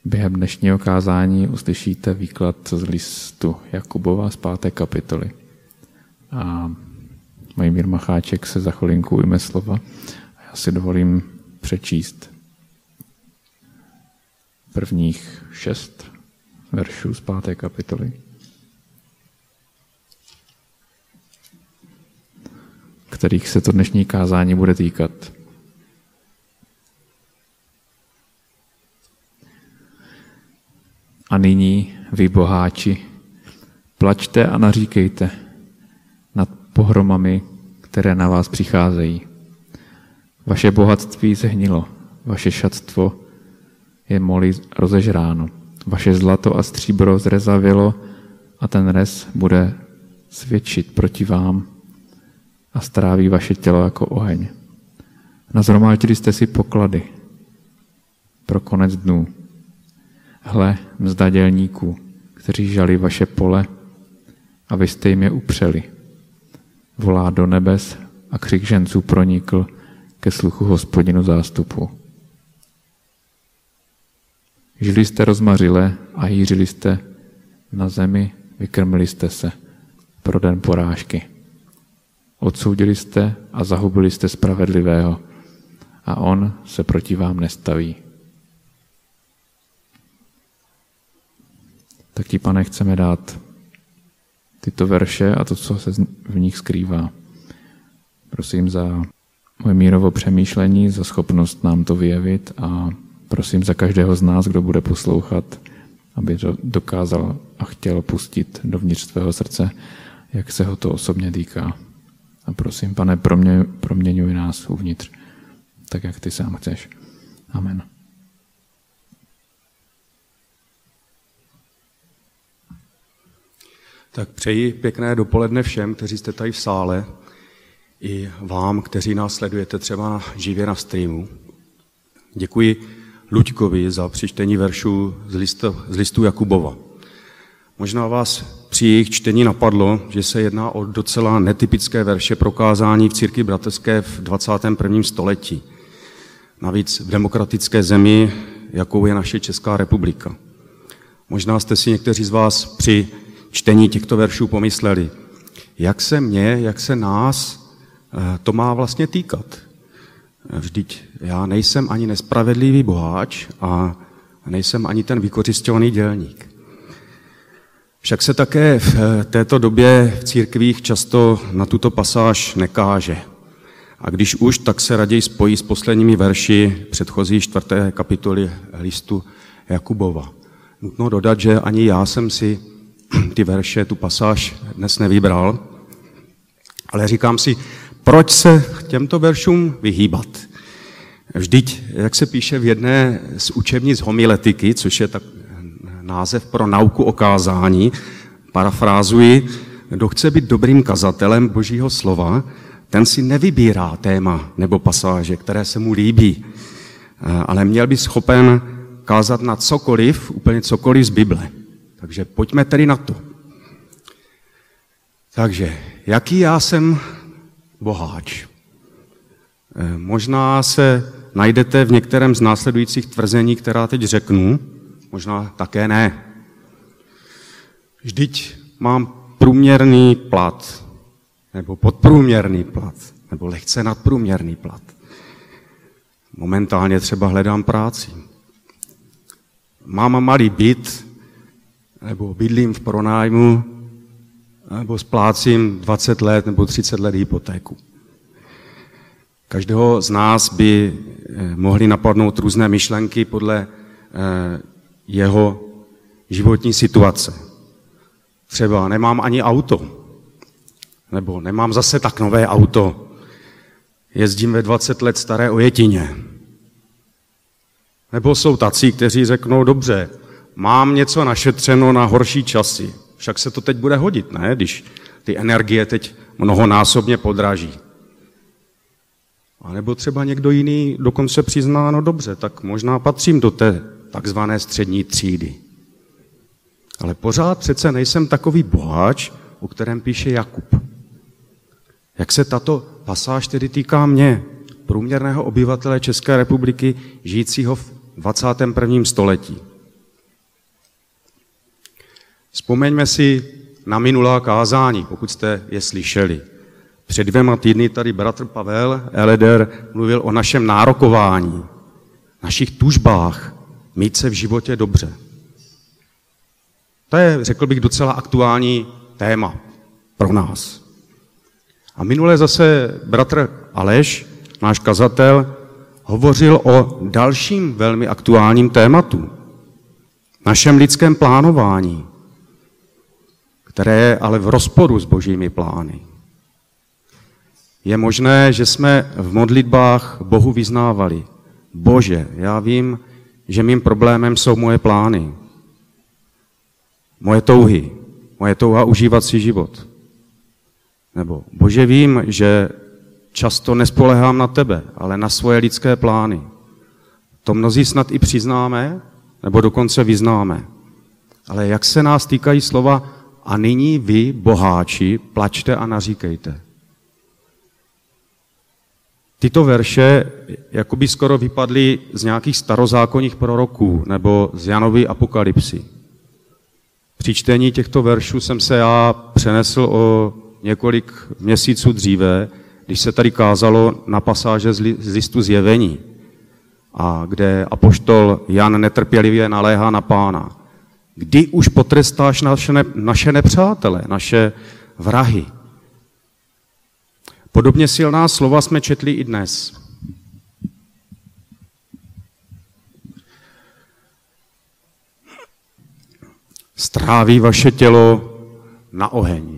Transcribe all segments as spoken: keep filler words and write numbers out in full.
Během dnešního kázání uslyšíte výklad z listu Jakubova z páté kapitoly. A Mojmír Macháček se za chvilinku ujme slova a já si dovolím přečíst prvních šest veršů z páté kapitoly, kterých se to dnešní kázání bude týkat. A nyní, vy boháči, plačte a naříkejte nad pohromami, které na vás přicházejí. Vaše bohatství zhnilo, vaše šatstvo je moli rozežráno, vaše zlato a stříbro zrezavělo a ten rez bude svědčit proti vám a stráví vaše tělo jako oheň. Nazhromáždili jste si poklady pro konec dnů. Hle, mzda dělníků, kteří žali vaše pole a vy jste jim je upřeli. Volá do nebes a křik ženců pronikl ke sluchu Hospodinu zástupu. Žili jste rozmařile a hýřili jste na zemi, vykrmili jste se pro den porážky. Odsoudili jste a zahubili jste spravedlivého a on se proti vám nestaví. Tak ti, Pane, chceme dát tyto verše a to, co se v nich skrývá. Prosím za Mojmírovo přemýšlení, za schopnost nám to vyjevit a prosím za každého z nás, kdo bude poslouchat, aby to dokázal a chtěl pustit dovnitř svého srdce, jak se ho to osobně týká. A prosím, Pane, promě, proměňuj nás uvnitř, tak jak ty sám chceš. Amen. Tak přeji pěkné dopoledne všem, kteří jste tady v sále, i vám, kteří nás sledujete třeba živě na streamu. Děkuji Luďkovi za přečtení veršů z listu, z listu Jakubova. Možná vás při jejich čtení napadlo, že se jedná o docela netypické verše prokázání v církvi bratrské v dvacátém prvním století. Navíc v demokratické zemi, jakou je naše Česká republika. Možná jste si někteří z vás při čtení těchto veršů pomysleli, jak se mě, jak se nás to má vlastně týkat. Vždyť já nejsem ani nespravedlivý boháč a nejsem ani ten vykořisťovaný dělník. Však se také v této době v církvích často na tuto pasáž nekáže. A když už, tak se raději spojí s posledními verši předchozí čtvrté kapitoly listu Jakubova. Nutno dodat, že ani já jsem si ty verše, tu pasáž dnes nevybral, ale říkám si, proč se těmto veršům vyhýbat? Vždyť, jak se píše v jedné z učebnic homiletiky, což je tak název pro nauku o kázání, parafrázuji, kdo chce být dobrým kazatelem Božího slova, ten si nevybírá téma nebo pasáže, které se mu líbí, ale měl by schopen kázat na cokoliv, úplně cokoliv z Bible. Takže pojďme tedy na to. Takže, jaký já jsem boháč? Možná se najdete v některém z následujících tvrzení, která teď řeknu, možná také ne. Vždyť mám průměrný plat, nebo podprůměrný plat, nebo lehce nadprůměrný plat. Momentálně třeba hledám práci. Mám malý byt, nebo bydlím v pronájmu, nebo splácím dvacet let nebo třicet let hypotéku. Každého z nás by mohly napadnout různé myšlenky podle jeho životní situace. Třeba nemám ani auto, nebo nemám zase tak nové auto, jezdím ve dvacet let staré ojetině. Nebo jsou tací, kteří řeknou, dobře, mám něco našetřeno na horší časy, však se to teď bude hodit, ne, když ty energie teď mnohonásobně podraží. A nebo třeba někdo jiný dokonce přizná, no dobře, tak možná patřím do té takzvané střední třídy. Ale pořád přece nejsem takový boháč, o kterém píše Jakub. Jak se tato pasáž tedy týká mě, průměrného obyvatele České republiky, žijícího v dvacátém prvním století. Vzpomeňme si na minulá kázání, pokud jste je slyšeli. Před dvěma týdny tady bratr Pavel Eleder mluvil o našem nárokování, našich tužbách, mít se v životě dobře. To je, řekl bych, docela aktuální téma pro nás. A minule zase bratr Aleš, náš kazatel, hovořil o dalším velmi aktuálním tématu. Našem lidském plánování, které je ale v rozporu s božími plány. Je možné, že jsme v modlitbách Bohu vyznávali: Bože, já vím, že mým problémem jsou moje plány, moje touhy, moje touha užívat si život. Nebo Bože, vím, že často nespolehám na tebe, ale na svoje lidské plány. To mnozí snad i přiznáme, nebo dokonce vyznáme. Ale jak se nás týkají slova: a nyní vy, boháči, plačte a naříkejte. Tyto verše jakoby skoro vypadly z nějakých starozákonních proroků nebo z Janovy apokalypsy. Při čtení těchto veršů jsem se já přenesl o několik měsíců dříve, když se tady kázalo na pasáže z listu Zjevení, a kde apoštol Jan netrpělivě naléhá na Pána. Kdy už potrestáš naše, ne, naše nepřátele, naše vrahy? Podobně silná slova jsme četli i dnes. Stráví vaše tělo na oheň.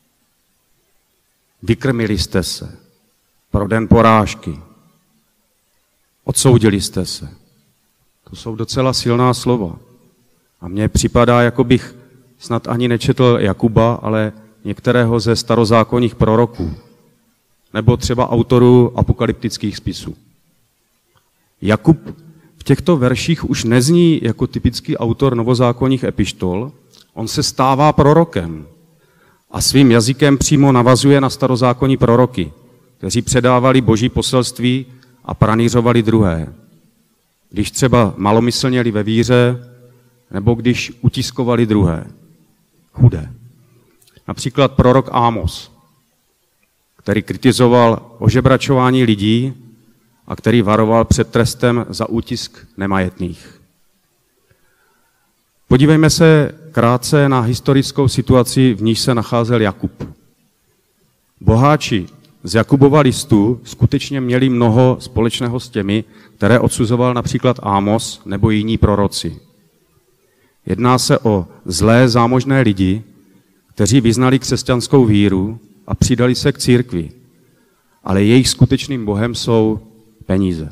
Vykrmili jste se pro den porážky. Odsoudili jste se. To jsou docela silná slova. A mně připadá, jako bych snad ani nečetl Jakuba, ale některého ze starozákonních proroků. Nebo třeba autorů apokalyptických spisů. Jakub v těchto verších už nezní jako typický autor novozákonních epištol, on se stává prorokem a svým jazykem přímo navazuje na starozákonní proroky, kteří předávali boží poselství a pranýřovali druhé. Když třeba malomyslněli ve víře, nebo když utiskovali druhé, chudé. Například prorok Ámos, který kritizoval ožebračování lidí a který varoval před trestem za útisk nemajetných. Podívejme se krátce na historickou situaci, v níž se nacházel Jakub. Boháči z Jakubova listu skutečně měli mnoho společného s těmi, které odsuzoval například Ámos nebo jiní proroci. Jedná se o zlé zámožné lidi, kteří vyznali křesťanskou víru a přidali se k církvi, ale jejich skutečným bohem jsou peníze.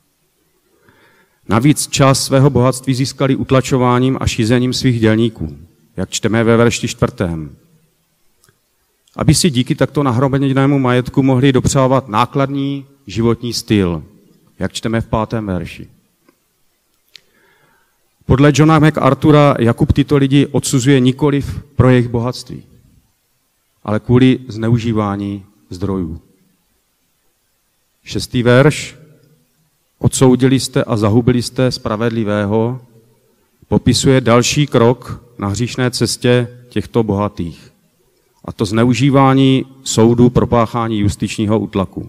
Navíc část svého bohatství získali utlačováním a šízením svých dělníků, jak čteme ve verši čtvrtém. Aby si díky takto nahromaděnému majetku mohli dopřávat nákladný životní styl, jak čteme v pátém verši. Podle Johna MacArthura Jakub tyto lidi odsuzuje nikoliv pro jejich bohatství, ale kvůli zneužívání zdrojů. Šestý verš. Odsoudili jste a zahubili jste spravedlivého, popisuje další krok na hříšné cestě těchto bohatých. A to zneužívání soudu pro páchání justičního útlaku.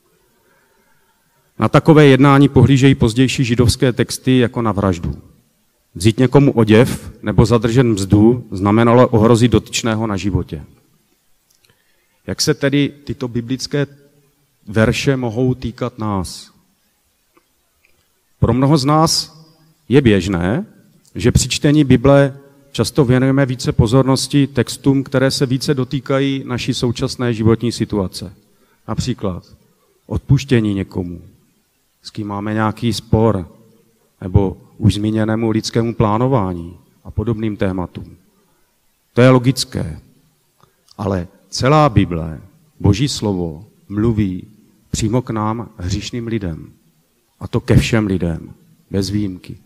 Na takové jednání pohlížejí pozdější židovské texty jako na vraždu. Vzít někomu oděv nebo zadržet mzdu znamenalo ohrozit dotyčného na životě. Jak se tedy tyto biblické verše mohou týkat nás? Pro mnoho z nás je běžné, že při čtení Bible často věnujeme více pozornosti textům, které se více dotýkají naší současné životní situace. Například odpuštění někomu, s kým máme nějaký spor, nebo už zmíněnému lidskému plánování a podobným tématům. To je logické, ale celá Bible, Boží slovo, mluví přímo k nám, hříšným lidem. A to ke všem lidem, bez výjimky.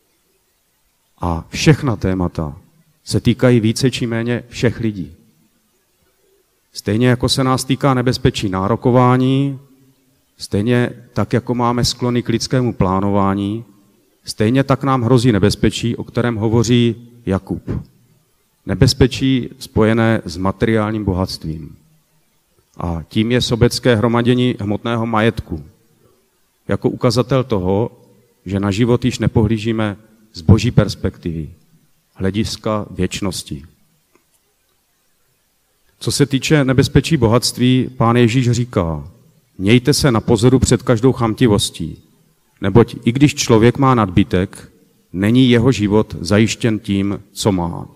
A všechna témata se týkají více či méně všech lidí. Stejně jako se nás týká nebezpečí nárokování, stejně tak, jako máme sklony k lidskému plánování, stejně tak nám hrozí nebezpečí, o kterém hovoří Jakub. nebezpečí spojené s materiálním bohatstvím. A tím je sobecké hromadění hmotného majetku. Jako ukazatel toho, že na život již nepohlížíme z boží perspektivy, hlediska věčnosti. Co se týče nebezpečí bohatství, Pán Ježíš říká, mějte se na pozoru před každou chamtivostí, neboť i když člověk má nadbytek, není jeho život zajištěn tím, co má.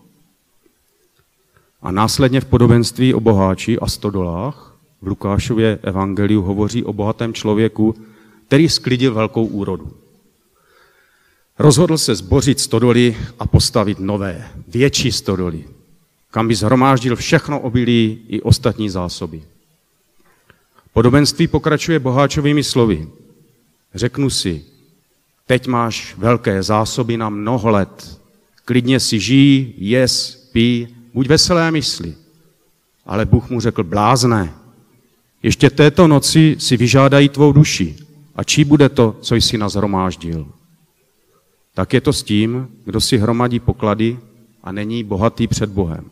A následně v podobenství o boháči a stodolách v Lukášově evangeliu hovoří o bohatém člověku, který sklidil velkou úrodu. Rozhodl se zbořit stodoly a postavit nové, větší stodoly, kam by shromáždil všechno obilí i ostatní zásoby. Podobenství pokračuje boháčovými slovy. Řeknu si, teď máš velké zásoby na mnoho let. Klidně si žij, jes, pij, buď veselé mysli. Ale Bůh mu řekl, blázne, ještě této noci si vyžádají tvou duši. A čí bude to, co jsi nazhromáždil? Tak je to s tím, kdo si hromadí poklady a není bohatý před Bohem.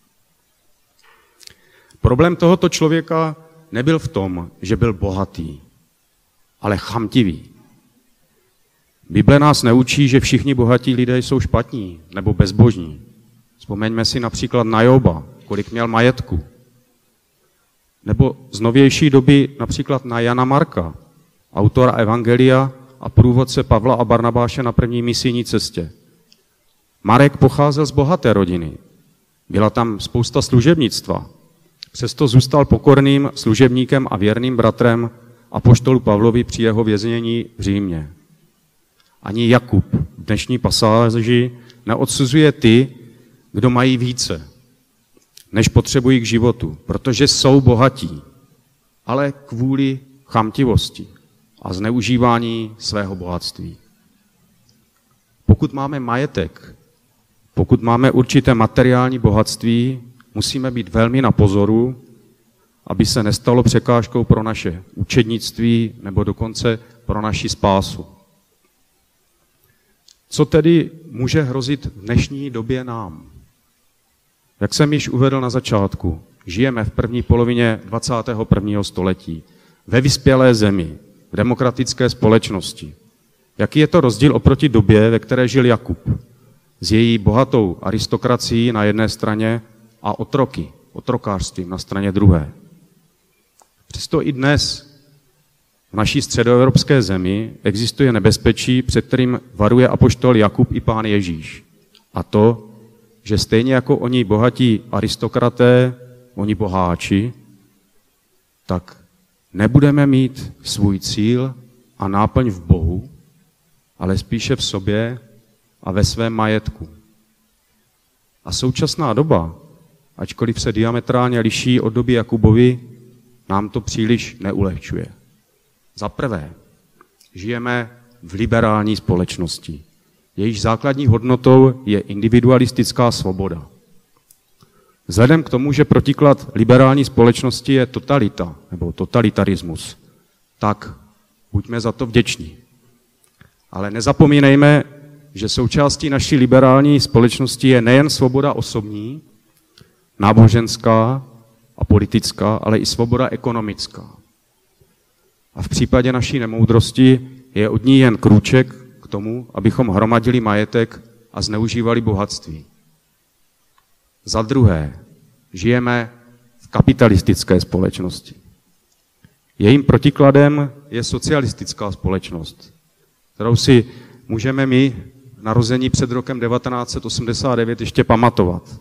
Problém tohoto člověka nebyl v tom, že byl bohatý, ale chamtivý. Bible nás neučí, že všichni bohatí lidé jsou špatní nebo bezbožní. Vzpomeňme si například na Joba, kolik měl majetku. Nebo z novější doby například na Jana Marka, autora Evangelia a průvodce Pavla a Barnabáše na první misijní cestě. Marek pocházel z bohaté rodiny. Byla tam spousta služebnictva. Přesto zůstal pokorným služebníkem a věrným bratrem apoštolu Pavlovi při jeho věznění v Římě. Ani Jakub v dnešní pasáži neodsuzuje ty, kdo mají více, než potřebují k životu, protože jsou bohatí, ale kvůli chamtivosti a zneužívání svého bohatství. Pokud máme majetek, pokud máme určité materiální bohatství, musíme být velmi na pozoru, aby se nestalo překážkou pro naše učednictví nebo dokonce pro naši spásu. Co tedy může hrozit v dnešní době nám? Jak jsem již uvedl na začátku, žijeme v první polovině dvacátého prvního století, ve vyspělé zemi, v demokratické společnosti. Jaký je to rozdíl oproti době, ve které žil Jakub, s její bohatou aristokracií na jedné straně a otroky, otrokářstvím na straně druhé. Přesto i dnes v naší středoevropské zemi existuje nebezpečí, před kterým varuje apoštol Jakub i Pán Ježíš. A to, že stejně jako oni bohatí aristokraté, oni boháči, tak nebudeme mít svůj cíl a náplň v Bohu, ale spíše v sobě a ve svém majetku. A současná doba, ačkoliv se diametrálně liší od doby Jakubovy, nám to příliš neulehčuje. Za prvé, žijeme v liberální společnosti. Jejíž základní hodnotou je individualistická svoboda. Vzhledem k tomu, že protiklad liberální společnosti je totalita nebo totalitarismus, tak buďme za to vděční. Ale nezapomínejme, že součástí naší liberální společnosti je nejen svoboda osobní, náboženská a politická, ale i svoboda ekonomická. A v případě naší nemoudrosti je od ní jen krůček k tomu, abychom hromadili majetek a zneužívali bohatství. Za druhé, žijeme v kapitalistické společnosti. Jejím protikladem je socialistická společnost, kterou si můžeme my, narození před rokem devatenáct set osmdesát devět, ještě pamatovat.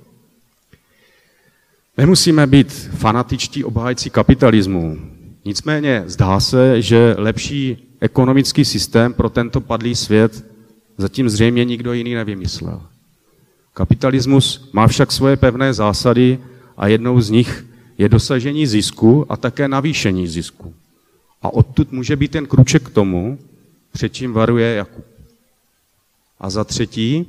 Nemusíme být fanatičtí obhájci kapitalismu. Nicméně zdá se, že lepší ekonomický systém pro tento padlý svět zatím zřejmě nikdo jiný nevymyslel. Kapitalismus má však svoje pevné zásady a jednou z nich je dosažení zisku a také navýšení zisku. A odtud může být ten krůček k tomu, před čím varuje Jakub. A za třetí,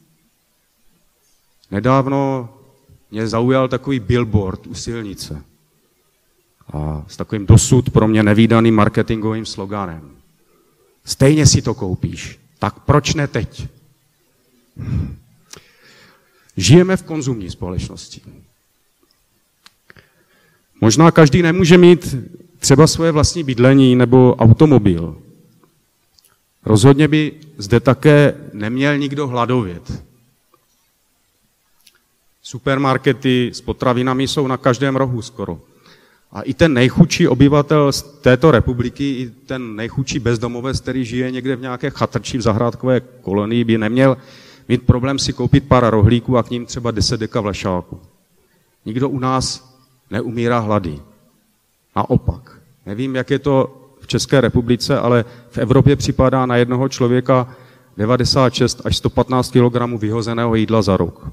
nedávno mě zaujal takový billboard u silnice a s takovým dosud pro mě nevídaným marketingovým sloganem. Stejně si to koupíš, tak proč ne teď? Žijeme v konzumní společnosti. Možná každý nemůže mít třeba svoje vlastní bydlení nebo automobil. Rozhodně by zde také neměl nikdo hladovět. Supermarkety s potravinami jsou na každém rohu skoro. A i ten nejchudší obyvatel z této republiky, i ten nejchudší bezdomovec, který žije někde v nějaké chatrči v zahrádkové kolonii, by neměl mít problém si koupit pár rohlíků a k ním třeba deset deka vlašáku. Nikdo u nás neumírá hlady. Naopak. Nevím, jak je to v České republice, ale v Evropě připadá na jednoho člověka devadesát šest až sto patnáct kilogramů vyhozeného jídla za rok.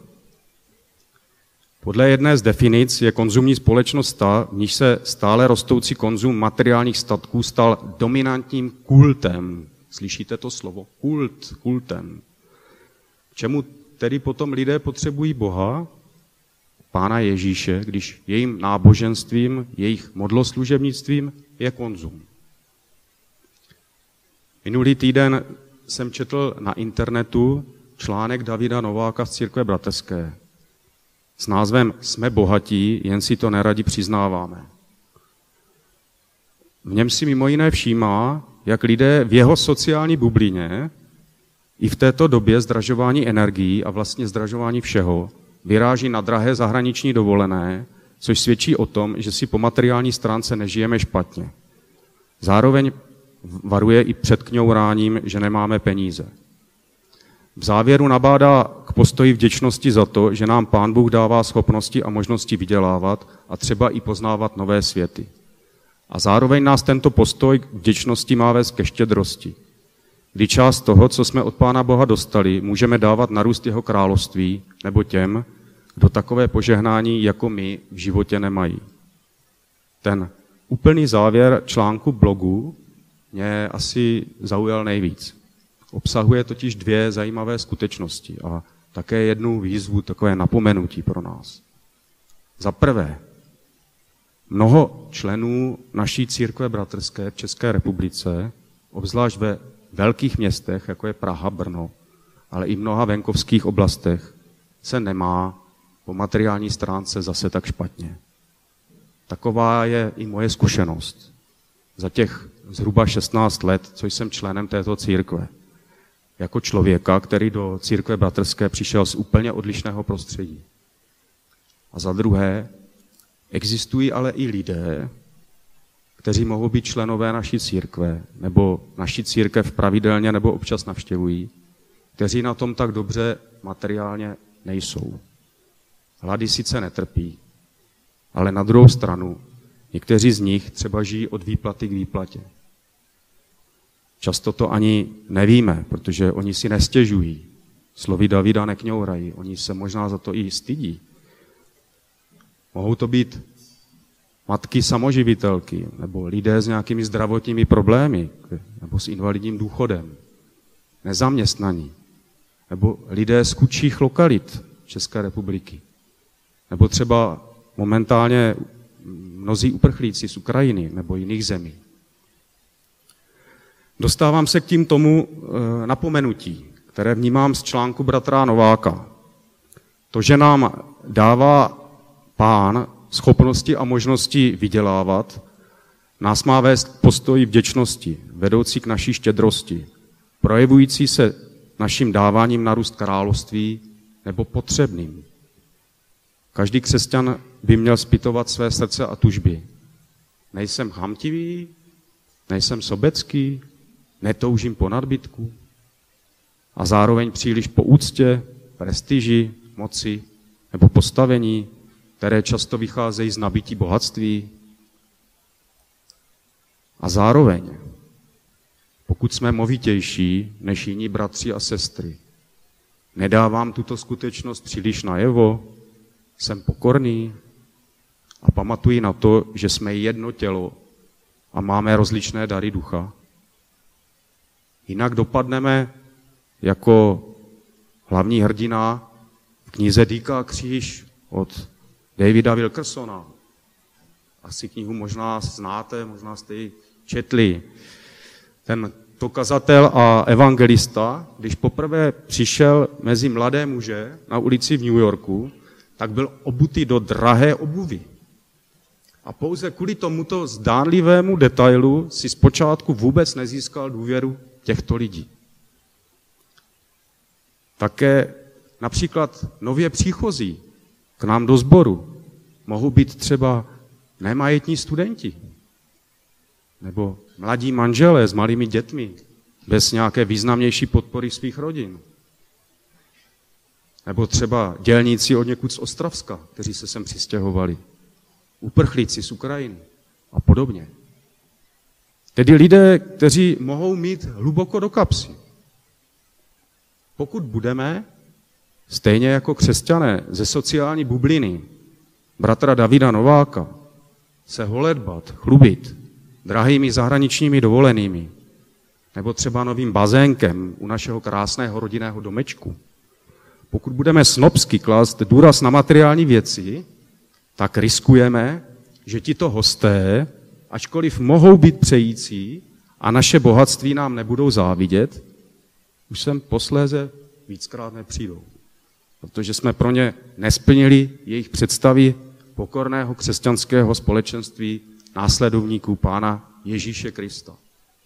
Podle jedné z definic je konzumní společnost ta, v níž se stále rostoucí konzum materiálních statků stal dominantním kultem. Slyšíte to slovo? Kult, kultem. K čemu tedy potom lidé potřebují Boha, Pána Ježíše, když jejím náboženstvím, jejich modloslužebnictvím je konzum. Minulý týden jsem četl na internetu článek Davida Nováka z Církve bratrské s názvem Jsme bohatí, jen si to neradi přiznáváme. V něm si mimo jiné všímá, jak lidé v jeho sociální bublině i v této době zdražování energií a vlastně zdražování všeho vyráží na drahé zahraniční dovolené, což svědčí o tom, že si po materiální stránce nežijeme špatně. Zároveň varuje i před kňouráním, že nemáme peníze. V závěru nabádá k postoji vděčnosti za to, že nám Pán Bůh dává schopnosti a možnosti vydělávat a třeba i poznávat nové světy. A zároveň nás tento postoj k vděčnosti má vést ke štědrosti, kdy část toho, co jsme od Pána Boha dostali, můžeme dávat na růst jeho království nebo těm, kdo takové požehnání jako my v životě nemají. Ten úplný závěr článku blogu mě asi zaujal nejvíc. Obsahuje totiž dvě zajímavé skutečnosti a také jednu výzvu, takové napomenutí pro nás. Za prvé, mnoho členů naší církve bratrské v České republice, obzvlášť ve velkých městech, jako je Praha, Brno, ale i mnoha venkovských oblastech, se nemá po materiální stránce zase tak špatně. Taková je i moje zkušenost za těch zhruba šestnáct let, co jsem členem této církve. Jako člověka, který do církve bratrské přišel z úplně odlišného prostředí. A za druhé, existují ale i lidé, kteří mohou být členové naší církve, nebo naši církev pravidelně nebo občas navštěvují, kteří na tom tak dobře materiálně nejsou. Hlady sice netrpí, ale na druhou stranu někteří z nich třeba žijí od výplaty k výplatě. Často to ani nevíme, protože oni si nestěžují. Slovy Davida nekňourají, oni se možná za to i stydí. Mohou to být matky samoživitelky, nebo lidé s nějakými zdravotními problémy, nebo s invalidním důchodem, nezaměstnaní, nebo lidé z chudších lokalit České republiky, nebo třeba momentálně mnozí uprchlíci z Ukrajiny nebo jiných zemí. Dostávám se k tím tomu e, napomenutí, které vnímám z článku bratra Nováka. To, že nám dává Pán schopnosti a možnosti vydělávat, nás má vést k postoji vděčnosti, vedoucí k naší štědrosti, projevující se naším dáváním na růst království nebo potřebným. Každý křesťan by měl zpytovat své srdce a tužby. Nejsem chamtivý, nejsem sobecký, netoužím po nadbytku a zároveň příliš po úctě, prestiži, moci nebo postavení, které často vycházejí z nabití bohatství. A zároveň, pokud jsme movitější než jiní bratři a sestry, nedávám tuto skutečnost příliš najevo, jsem pokorný a pamatuji na to, že jsme jedno tělo a máme rozličné dary ducha. Jinak dopadneme jako hlavní hrdina v knize Dýka a kříž od Davida Wilkersona. Asi knihu možná znáte, možná jste ji četli. Ten to kazatel a evangelista, když poprvé přišel mezi mladé muže na ulici v New Yorku, tak byl obutý do drahé obuvy. A pouze kvůli tomuto zdánlivému detailu si zpočátku vůbec nezískal důvěru těchto lidí. Také například nově příchozí k nám do sboru mohou být třeba nemajetní studenti nebo mladí manželé s malými dětmi bez nějaké významnější podpory svých rodin. Nebo třeba dělníci od někud z Ostravska, kteří se sem přistěhovali. Uprchlíci z Ukrajiny a podobně. Tedy lidé, kteří mohou mít hluboko do kapsy. Pokud budeme, stejně jako křesťané ze sociální bubliny, bratra Davida Nováka, se holedbat, chlubit drahými zahraničními dovolenými, nebo třeba novým bazénkem u našeho krásného rodinného domečku, pokud budeme snobsky klást důraz na materiální věci, tak riskujeme, že tito hosté, ačkoliv mohou být přející a naše bohatství nám nebudou závidět, už sem posléze víckrát nepřijdou. Protože jsme pro ně nesplnili jejich představy pokorného křesťanského společenství následovníků Pána Ježíše Krista.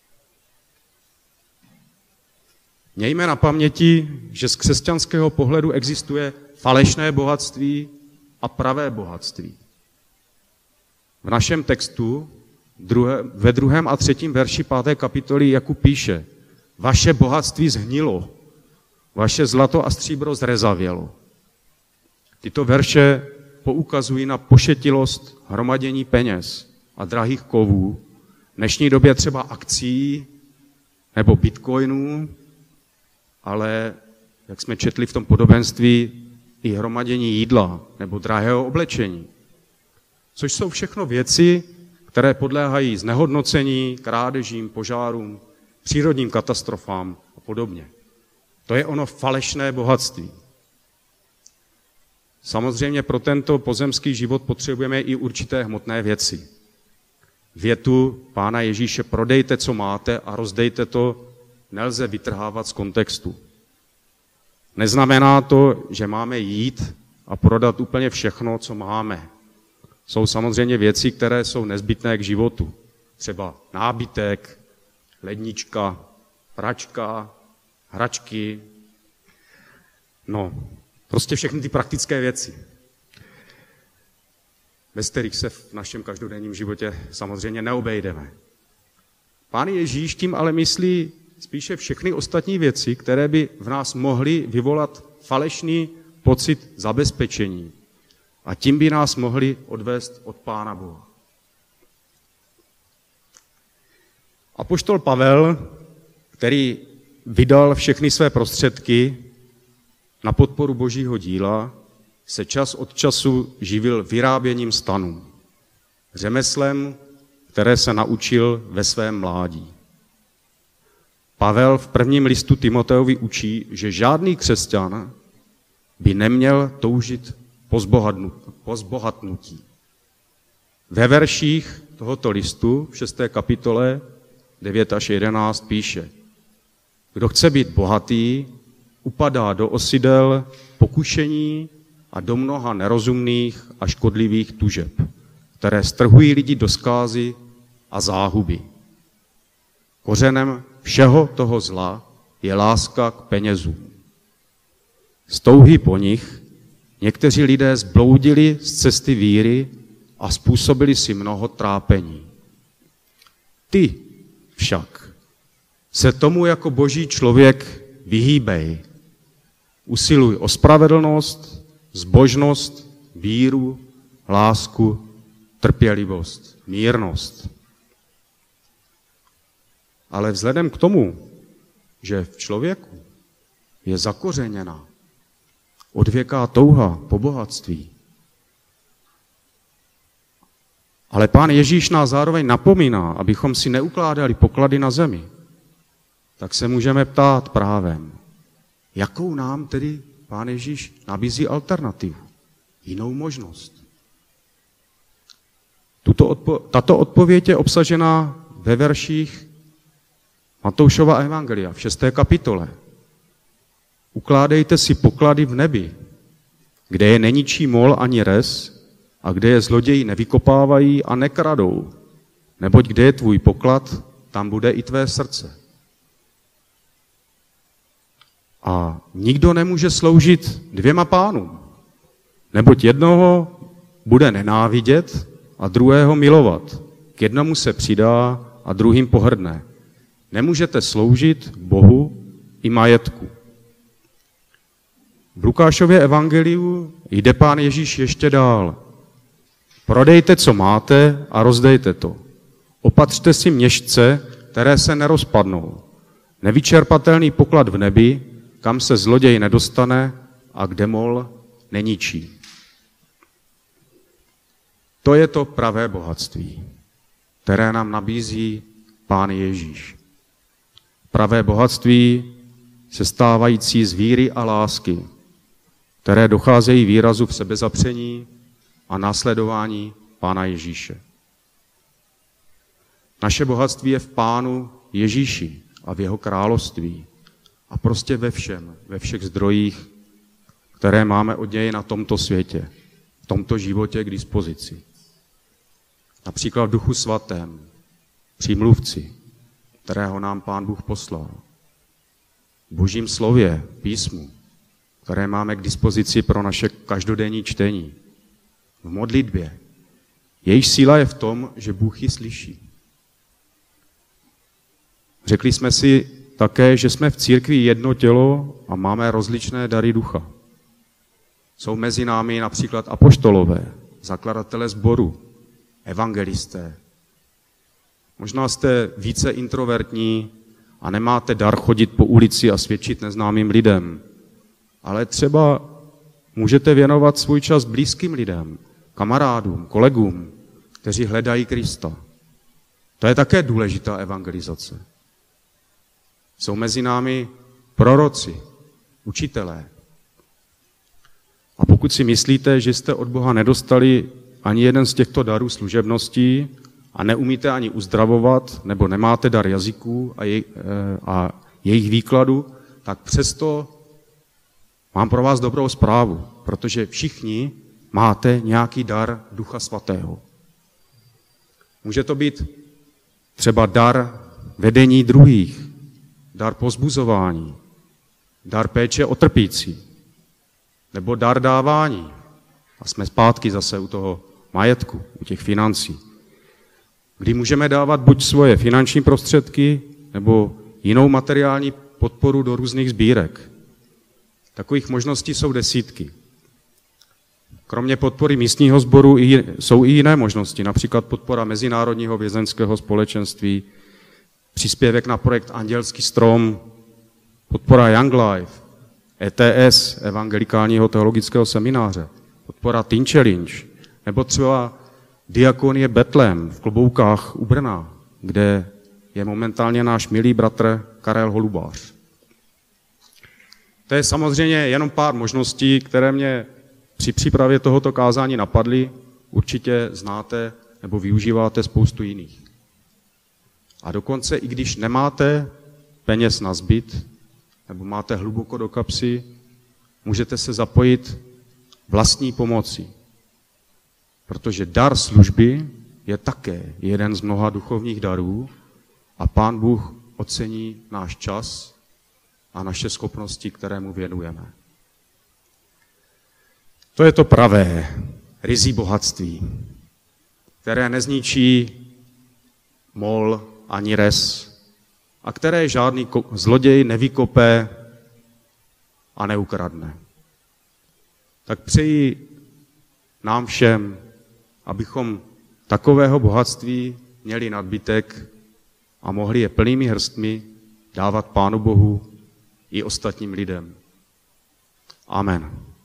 Mějme na paměti, že z křesťanského pohledu existuje falešné bohatství a pravé bohatství. V našem textu druhé, ve druhém a třetím verši páté kapitoly Jakub píše: vaše bohatství zhnilo, vaše zlato a stříbro zrezavělo. Tyto verše poukazují na pošetilost hromadění peněz a drahých kovů, v dnešní době třeba akcií nebo bitcoinů, ale, jak jsme četli v tom podobenství, i hromadění jídla nebo drahého oblečení. Což jsou všechno věci, které podléhají znehodnocení, krádežím, požárům, přírodním katastrofám a podobně. To je ono falešné bohatství. Samozřejmě pro tento pozemský život potřebujeme i určité hmotné věci. Větu Pána Ježíše prodejte, co máte a rozdejte to, nelze vytrhávat z kontextu. Neznamená to, že máme jít a prodat úplně všechno, co máme. Jsou samozřejmě věci, které jsou nezbytné k životu. Třeba nábytek, lednička, pračka, hračky, no, prostě všechny ty praktické věci, bez kterých se v našem každodenním životě samozřejmě neobejdeme. Pán Ježíš tím ale myslí spíše všechny ostatní věci, které by v nás mohly vyvolat falešný pocit zabezpečení a tím by nás mohli odvést od Pána Boha. Apoštol Pavel, který vydal všechny své prostředky na podporu Božího díla, se čas od času živil vyráběním stanů, řemeslem, které se naučil ve svém mládí. Pavel v prvním listu Timoteovi učí, že žádný křesťan by neměl toužit po zbohatnutí. Ve verších tohoto listu v šesté kapitole devět až jedenáct píše: kdo chce být bohatý, upadá do osidel, pokušení a do mnoha nerozumných a škodlivých tužeb, které strhují lidi do zkázy a záhuby. Kořenem všeho toho zla je láska k penězům. Z touhy po nich někteří lidé zbloudili z cesty víry a způsobili si mnoho trápení. Ty však se tomu jako boží člověk vyhýbej. Usiluj o spravedlnost, zbožnost, víru, lásku, trpělivost, mírnost. Ale vzhledem k tomu, že v člověku je zakořeněna odvěká touha po bohatství, ale Pán Ježíš nás zároveň napomíná, abychom si neukládali poklady na zemi, tak se můžeme ptát právem, jakou nám tedy Pán Ježíš nabízí alternativu, jinou možnost. Tuto odpo- tato odpověď je obsažena ve verších Matoušova evangelia v šesté kapitole. Ukládejte si poklady v nebi, kde je neničí mol ani res a kde je zloději nevykopávají a nekradou. Neboť kde je tvůj poklad, tam bude i tvé srdce. A nikdo nemůže sloužit dvěma pánům, neboť jednoho bude nenávidět a druhého milovat. K jednomu se přidá a druhým pohrdne. Nemůžete sloužit Bohu i majetku. V Lukášově evangeliu jde Pán Ježíš ještě dál. Prodejte, co máte, a rozdejte to. Opatřte si měšce, které se nerozpadnou. Nevyčerpatelný poklad v nebi, kam se zloděj nedostane a kde mol neničí. To je to pravé bohatství, které nám nabízí Pán Ježíš. Pravé bohatství sestávající z víry a lásky, které docházejí výrazu v sebezapření a následování Pána Ježíše. Naše bohatství je v Pánu Ježíši a v jeho království a prostě ve všem, ve všech zdrojích, které máme od něj na tomto světě, v tomto životě k dispozici. Například v Duchu Svatém, přímluvci, kterého nám Pán Bůh poslal. V Božím slově, písmu, které máme k dispozici pro naše každodenní čtení. V modlitbě. Jejíž síla je v tom, že Bůh ji slyší. Řekli jsme si také, že jsme v církvi jedno tělo a máme rozličné dary ducha. Jsou mezi námi například apoštolové, zakladatelé sboru, evangelisté. Možná jste více introvertní a nemáte dar chodit po ulici a svědčit neznámým lidem, ale třeba můžete věnovat svůj čas blízkým lidem, kamarádům, kolegům, kteří hledají Krista. To je také důležitá evangelizace. Jsou mezi námi proroci, učitelé. A pokud si myslíte, že jste od Boha nedostali ani jeden z těchto darů služebností a neumíte ani uzdravovat, nebo nemáte dar jazyků a, jej, a jejich výkladu, tak přesto mám pro vás dobrou zprávu, protože všichni máte nějaký dar Ducha Svatého. Může to být třeba dar vedení druhých, dar povzbuzování, dar péče o trpící, nebo dar dávání. A jsme zpátky zase u toho majetku, u těch financí. Kdy můžeme dávat buď svoje finanční prostředky, nebo jinou materiální podporu do různých sbírek. Takových možností jsou desítky. Kromě podpory místního sboru jsou i jiné možnosti, například podpora Mezinárodního vězeňského společenství, příspěvek na projekt Andělský strom, podpora Young Life, E T S, Evangelikálního teologického semináře, podpora Teen Challenge, nebo třeba diakonie Betlém v Kloboukách u Brna, kde je momentálně náš milý bratr Karel Holubář. To je samozřejmě jenom pár možností, které mě při přípravě tohoto kázání napadly. Určitě znáte nebo využíváte spoustu jiných. A dokonce, i když nemáte peněz na zbyt, nebo máte hluboko do kapsy, můžete se zapojit vlastní pomocí. Protože dar služby je také jeden z mnoha duchovních darů a Pán Bůh ocení náš čas a naše schopnosti, které mu věnujeme. To je to pravé, ryzí bohatství, které nezničí mol ani res a které žádný zloděj nevykope a neukradne. Tak přeji nám všem, abychom takového bohatství měli nadbytek a mohli je plnými hrstmi dávat Pánu Bohu i ostatním lidem. Amen.